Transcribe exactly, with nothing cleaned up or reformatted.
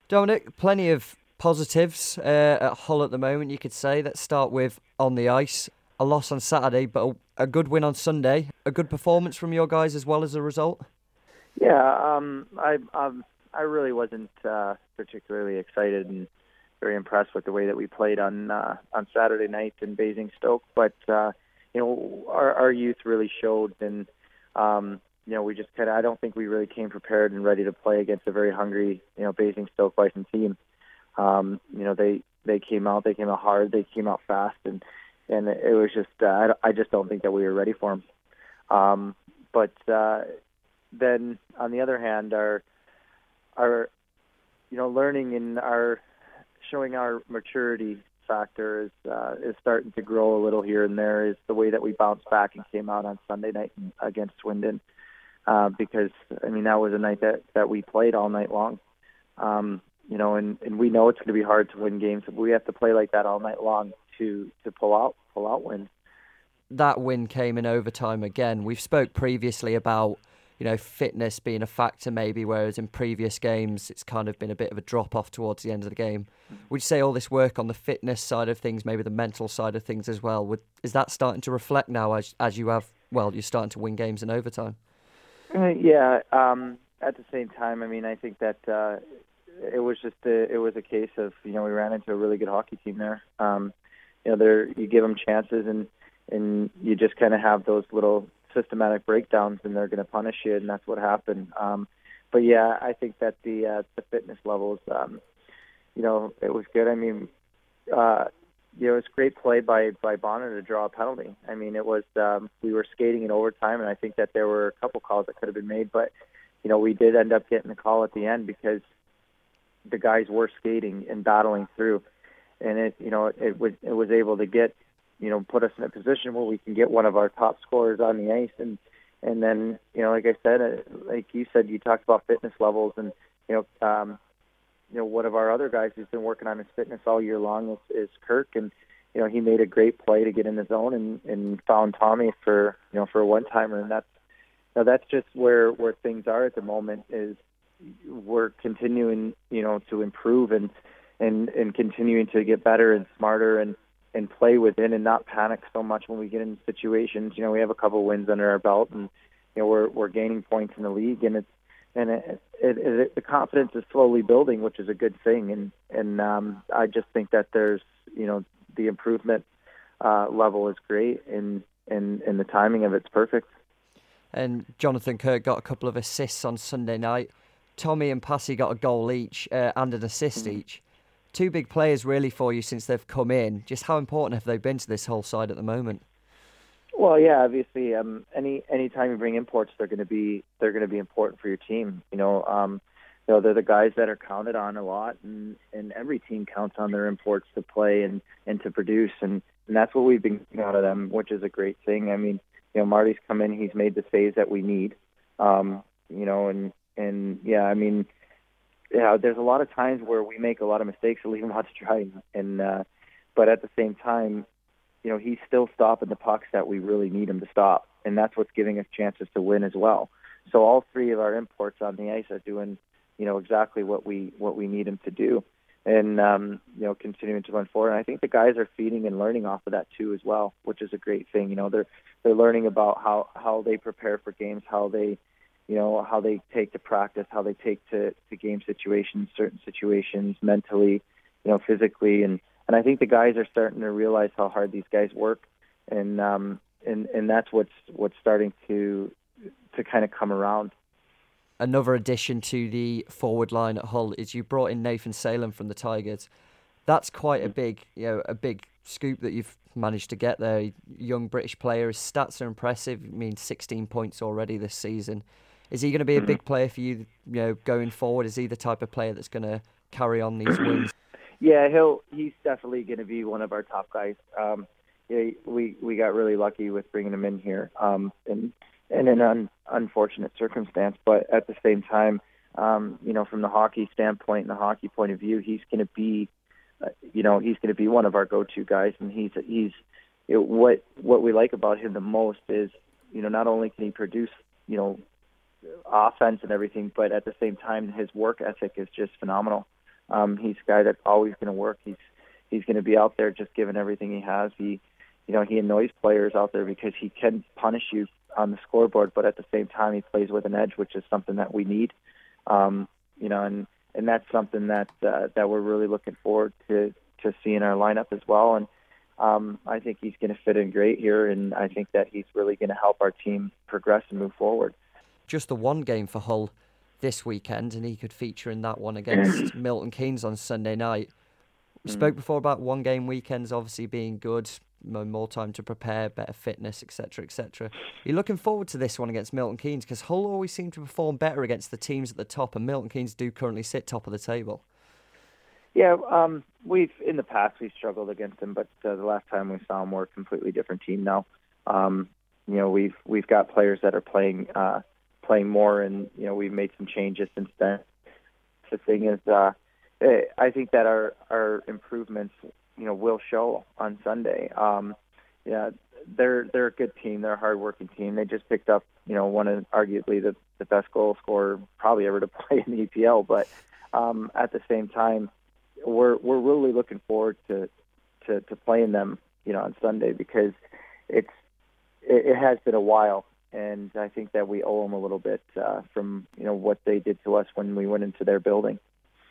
Dominic, plenty of positives uh, at Hull at the moment, you could say. Let's start with on the ice. A loss on Saturday, but a, a good win on Sunday. A good performance from your guys as well as a result? Yeah, um, I um, I really wasn't uh, particularly excited and very impressed with the way that we played on uh, on Saturday night in Basingstoke. But uh, you know, our, our youth really showed, and um, you know, we just kind of I don't think we really came prepared and ready to play against a very hungry, you know, Basingstoke Bison team. Um, you know, they they came out, they came out hard, they came out fast, and and it was just uh, I, I just don't think that we were ready for them. Um, but uh, then on the other hand, our our you know learning and our showing our maturity factor is uh, is starting to grow a little here and there. Is the way that we bounced back and came out on Sunday night against Swindon, uh, because I mean that was a night that, that we played all night long. Um, you know, and, and we know it's going to be hard to win games, but we have to play like that all night long to, to pull out pull out wins. That win came in overtime again. We've spoke previously about, you know, fitness being a factor maybe, whereas in previous games it's kind of been a bit of a drop-off towards the end of the game. Would you say all this work on the fitness side of things, maybe the mental side of things as well, would, is that starting to reflect now as as you have, well, you're starting to win games in overtime? Uh, yeah, um, at the same time, I mean, I think that uh, it was just a, it was a case of, you know, we ran into a really good hockey team there. Um, you know, there you give them chances and, and you just kind of have those little systematic breakdowns, and they're going to punish you, and that's what happened. Um, but yeah, I think that the uh, the fitness levels, um, you know, it was good. I mean, uh, you know, it was great play by by Bonner to draw a penalty. I mean, it was um, we were skating in overtime, and I think that there were a couple calls that could have been made, but you know, we did end up getting the call at the end because the guys were skating and battling through, and it you know it was it was able to get. you know, put us in a position where we can get one of our top scorers on the ice. And, and then, you know, like I said, uh, like you said, you talked about fitness levels, and, you know, um, you know, one of our other guys who's been working on his fitness all year long is, is Kirk. And, you know, he made a great play to get in the zone and, and found Tommy for, you know, for a one-timer. And that's, you know, that's just where, where things are at the moment, is we're continuing, you know, to improve and, and, and continuing to get better and smarter and, and play within and not panic so much when we get in situations. You know, we have a couple wins under our belt, and you know we're we're gaining points in the league, and it's and it, it, it, the confidence is slowly building, which is a good thing. And and um, I just think that there's you know the improvement uh, level is great, and and and the timing of it's perfect. And Jonathan Kirk got a couple of assists on Sunday night. Tommy and Passy got a goal each uh, and an assist mm-hmm. each. Two big players really for you since they've come in. Just how important have they been to this whole side at the moment? Well, yeah, obviously, um, any any time you bring imports, they're going to be they're going to be important for your team. You know, um, you know, they're the guys that are counted on a lot, and, and every team counts on their imports to play and, and to produce, and, and that's what we've been getting out of them, which is a great thing. I mean, you know, Marty's come in, he's made the saves that we need, um, you know, and and yeah, I mean. Yeah, there's a lot of times where we make a lot of mistakes and leave him out to dry, and uh, but at the same time, you know, he's still stopping the pucks that we really need him to stop, and that's what's giving us chances to win as well. So all three of our imports on the ice are doing, you know, exactly what we what we need them to do, and um, you know, continuing to run forward. And I think the guys are feeding and learning off of that too as well, which is a great thing. You know, they're they're learning about how how they prepare for games, how they. You know, how they take to practice, how they take to, to game situations, certain situations, mentally, you know, physically. And, and I think the guys are starting to realize how hard these guys work. And um, and, and that's what's what's starting to to kind of come around. Another addition to the forward line at Hull is you brought in Nathan Salem from the Tigers. That's quite a big, you know, a big scoop that you've managed to get there. Young British player, his stats are impressive. I mean, sixteen points already this season. Is he going to be a big player for you, you know, going forward? Is he the type of player that's going to carry on these wins? Yeah, he'll. He's definitely going to be one of our top guys. Um, yeah, we we got really lucky with bringing him in here, um, and and in an un, unfortunate circumstance. But at the same time, um, you know, from the hockey standpoint and the hockey point of view, he's going to be, uh, you know, he's going to be one of our go-to guys. And he's he's you know, what what we like about him the most is, you know, not only can he produce, you know, offense and everything, but at the same time, his work ethic is just phenomenal. Um, he's a guy that's always going to work. He's he's going to be out there just giving everything he has. He, you know, he annoys players out there because he can punish you on the scoreboard, but at the same time he plays with an edge, which is something that we need. Um, you know, and and that's something that uh, that we're really looking forward to to see in our lineup as well. And um, I think he's going to fit in great here, and I think that he's really going to help our team progress and move forward. Just the one game for Hull this weekend, and he could feature in that one against Milton Keynes on Sunday night. We spoke before about one game weekends obviously being good, more time to prepare, better fitness, et cetera, et cetera. You're looking forward to this one against Milton Keynes because Hull always seem to perform better against the teams at the top, and Milton Keynes do currently sit top of the table. Yeah, um, we've in the past we've struggled against them, but uh, the last time we saw them, we're a completely different team now. Um, you know, we've we've got players that are playing uh, playing more, and you know we've made some changes since then. The thing is, uh, I think that our our improvements, you know, will show on Sunday. Um, yeah, they're they're a good team. They're a hardworking team. They just picked up, you know, one of arguably the the best goal scorer probably ever to play in the E P L, but um, at the same time. We're we're really looking forward to, to, to playing them, you know, on Sunday because it's it, it has been a while, and I think that we owe them a little bit uh, from you know what they did to us when we went into their building.